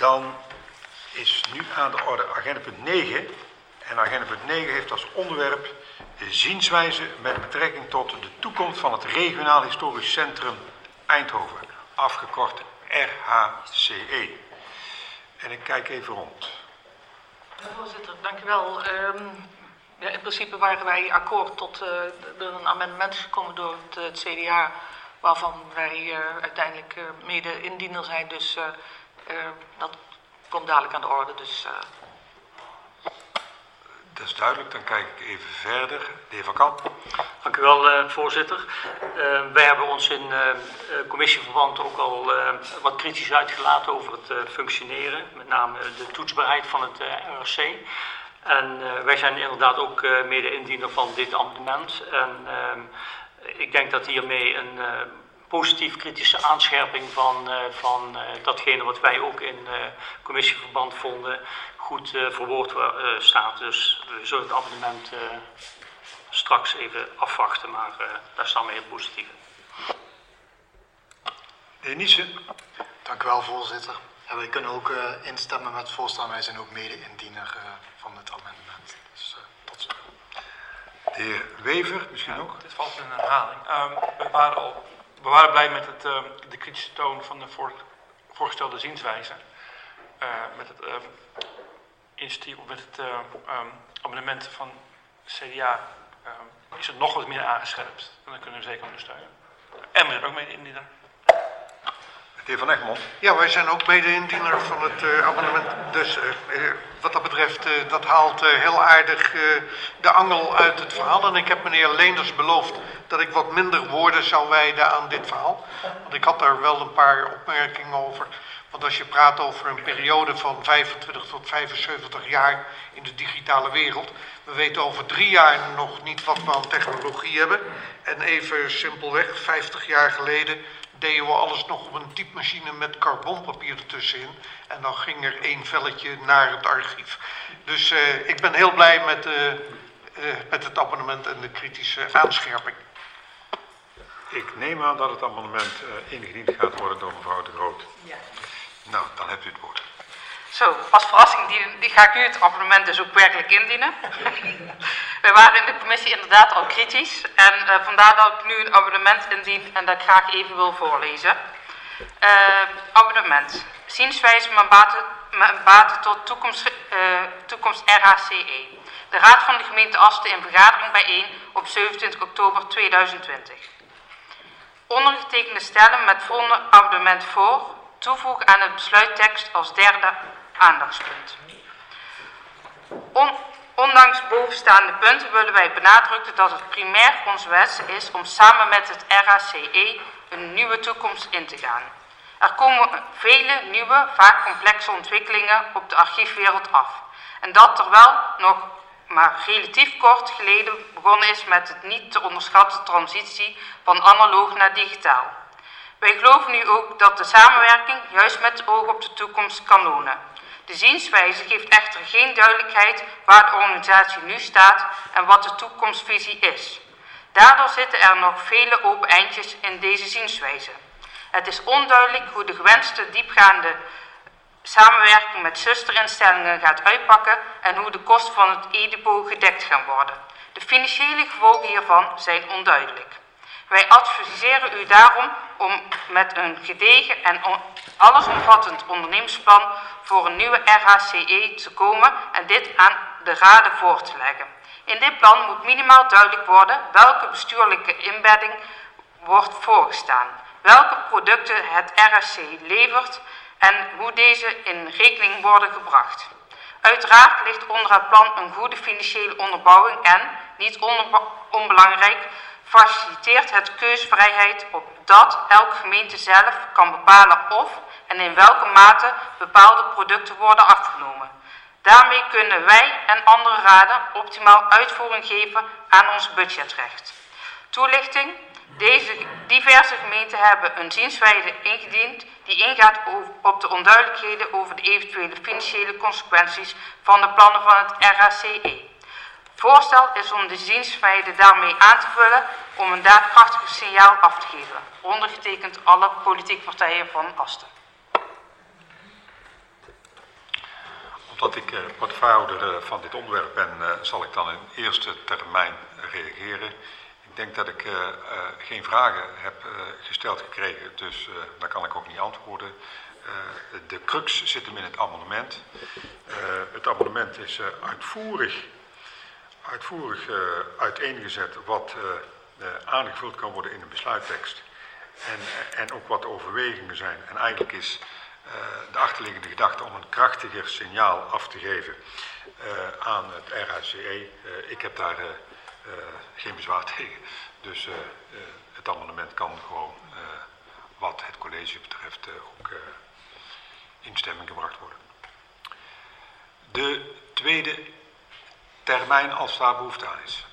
Dan is nu aan de orde agendapunt 9. En agendapunt 9 heeft als onderwerp de zienswijze met betrekking tot de toekomst van het Regionaal Historisch Centrum Eindhoven, afgekort RHCE. En ik kijk even rond. Voorzitter, dank u wel. Ja, in principe waren wij akkoord tot een amendement gekomen door het CDA, waarvan wij uiteindelijk mede indiener zijn. Dus dat komt dadelijk aan de orde. Dus, Dat is duidelijk, dan kijk ik even verder. De heer Van Kamp. Dank u wel, voorzitter. Wij hebben ons in commissieverband ook al wat kritisch uitgelaten over het functioneren, met name de toetsbaarheid van het RRC. En wij zijn inderdaad ook mede-indiener van dit amendement. En ik denk dat hiermee een positief kritische aanscherping van datgene wat wij ook in commissieverband vonden goed verwoord staat. Dus we zullen het amendement straks even afwachten, maar daar staan we heel positief in. De heer Niessen. Dank u wel, voorzitter. En wij kunnen ook instemmen met het voorstel. Wij zijn ook mede-indiener van het amendement. Dus tot zo. De heer Wever, misschien ook. Dit valt in een herhaling. We waren blij met de kritische toon van de voorgestelde zienswijze. Met het initiatief, met het amendement van CDA is het nog wat meer aangescherpt. En dat kunnen we zeker ondersteunen. En we zijn ook mede-indiener. De heer Van Egmond. Ja, wij zijn ook mede-indiener van het amendement. Dus wat dat betreft, dat haalt heel aardig de angel uit het verhaal. En ik heb meneer Leenders beloofd dat ik wat minder woorden zou wijden aan dit verhaal. Want ik had daar wel een paar opmerkingen over. Want als je praat over een periode van 25 tot 75 jaar in de digitale wereld. We weten over 3 jaar nog niet wat we aan technologie hebben. En even simpelweg, 50 jaar geleden deden we alles nog op een typemachine met carbonpapier ertussenin. En dan ging er 1 velletje naar het archief. Dus ik ben heel blij met het amendement en de kritische aanscherping. Ik neem aan dat het amendement ingediend gaat worden door mevrouw De Groot. Ja. Nou, dan hebt u het woord. Zo, als verrassing die ga ik nu het amendement dus ook werkelijk indienen. Wij waren in de commissie inderdaad al kritisch en vandaar dat ik nu een amendement indien en dat ik graag even wil voorlezen. Amendement. Zienswijze met bate tot toekomst RHCE. De Raad van de gemeente Asten in vergadering bijeen op 27 oktober 2020. Ondergetekende stellen met volgende amendement voor. Toevoegen aan het besluittekst als derde aandachtspunt. Ondanks bovenstaande punten willen wij benadrukken dat het primair onze wens is om samen met het RHCE een nieuwe toekomst in te gaan. Er komen vele nieuwe, vaak complexe ontwikkelingen op de archiefwereld af. En dat terwijl nog maar relatief kort geleden begonnen is met het niet te onderschatten transitie van analoog naar digitaal. Wij geloven nu ook dat de samenwerking juist met het oog op de toekomst kan lonen. De zienswijze geeft echter geen duidelijkheid waar de organisatie nu staat en wat de toekomstvisie is. Daardoor zitten er nog vele open eindjes in deze zienswijze. Het is onduidelijk hoe de gewenste diepgaande samenwerking met zusterinstellingen gaat uitpakken en hoe de kosten van het e-depot gedekt gaan worden. De financiële gevolgen hiervan zijn onduidelijk. Wij adviseren u daarom om met een gedegen en allesomvattend ondernemersplan voor een nieuwe RHCE te komen en dit aan de raden voor te leggen. In dit plan moet minimaal duidelijk worden welke bestuurlijke inbedding wordt voorgestaan, welke producten het RHC levert en hoe deze in rekening worden gebracht. Uiteraard ligt onder het plan een goede financiële onderbouwing en, niet onbelangrijk, faciliteert het keuzevrijheid opdat elke gemeente zelf kan bepalen of en in welke mate bepaalde producten worden afgenomen. Daarmee kunnen wij en andere raden optimaal uitvoering geven aan ons budgetrecht. Toelichting. Deze diverse gemeenten hebben een zienswijze ingediend die ingaat op de onduidelijkheden over de eventuele financiële consequenties van de plannen van het RHCE. Voorstel is om de zienswijze daarmee aan te vullen om een daadkrachtig signaal af te geven. Ondergetekend alle politieke partijen van Asten. Omdat ik portefeuillehouder van dit onderwerp ben, zal ik dan in eerste termijn reageren. Ik denk dat ik geen vragen heb gesteld gekregen, dus daar kan ik ook niet antwoorden. De crux zit hem in het amendement. Het amendement is uitvoerig uiteengezet wat aangevuld kan worden in een besluittekst. En ook wat overwegingen zijn. En eigenlijk is de achterliggende gedachte om een krachtiger signaal af te geven aan het RHCE. Ik heb daar geen bezwaar tegen. Dus het amendement kan gewoon wat het college betreft ook in stemming gebracht worden. De tweede termijn als daar behoefte aan is.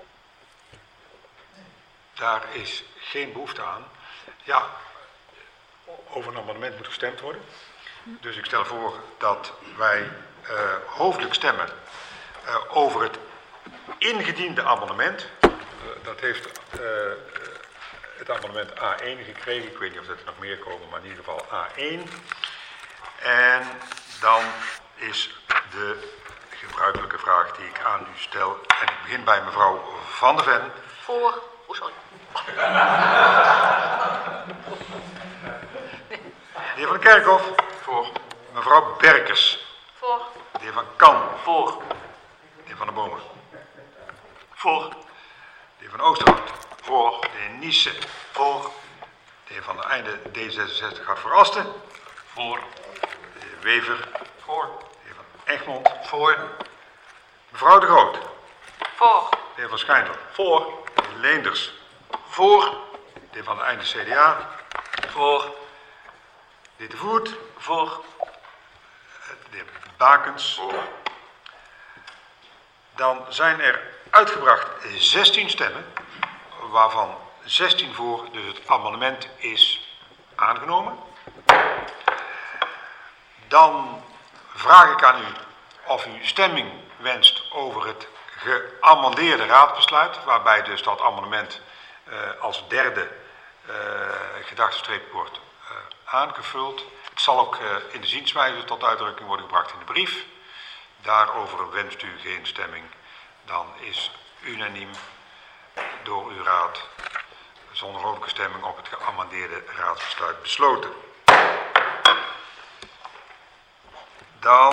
Daar is geen behoefte aan. Ja, over een amendement moet gestemd worden. Dus ik stel voor dat wij hoofdelijk stemmen over het ingediende amendement. Dat heeft het amendement A1 gekregen. Ik weet niet of er nog meer komen, maar in ieder geval A1. En dan is de gebruikelijke vraag die ik aan u stel. En ik begin bij mevrouw Van der Ven. Voor. Oh, sorry. De heer Van der Kerkhof. Voor. Mevrouw Berkers. Voor. De heer Van Kan. Voor. De heer Van der Bomen. Voor. De heer Van Oosterhout. Voor. De heer Niesen. Voor. De heer Van der Einde, D66 gaat voor Asten. Voor. De heer Wever. Voor. De heer Van Egmond. Voor. Mevrouw de Groot. Voor. De heer Van Schijndel. Voor. De heer Leenders. Voor. De heer Van der Einde, CDA. Voor. De heer De Voert. Voor. De heer Bakens. Voor. Dan zijn er uitgebracht 16 stemmen, waarvan 16 voor, dus het amendement is aangenomen. Dan vraag ik aan u of u stemming wenst over het geamendeerde raadsbesluit, waarbij dus dat amendement als derde gedachtenstreep wordt aangevuld. Het zal ook in de zienswijze tot uitdrukking worden gebracht in de brief. Daarover wenst u geen stemming, dan is unaniem door uw raad zonder hoofdelijke stemming op het geamendeerde raadsbesluit besloten. Dan